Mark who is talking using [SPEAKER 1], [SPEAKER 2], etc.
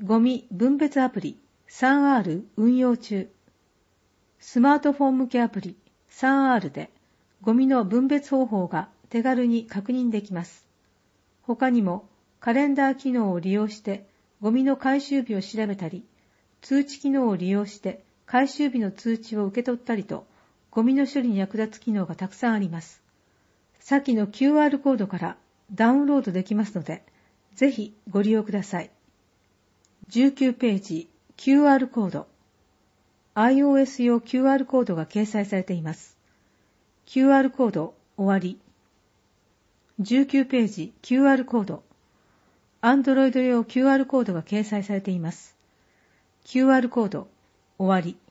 [SPEAKER 1] ゴミ分別アプリ 3R 運用中。スマートフォン向けアプリ 3R でゴミの分別方法が手軽に確認できます。他にもカレンダー機能を利用してゴミの回収日を調べたり、通知機能を利用して回収日の通知を受け取ったりと、ゴミの処理に役立つ機能がたくさんあります。先の QR コードからダウンロードできますので、ぜひご利用ください。19ページ QR コード。iOS 用 QR コードが掲載されています。QR コード終わり。19ページ QR コード。Android 用 QR コードが掲載されています。QR コード終わり。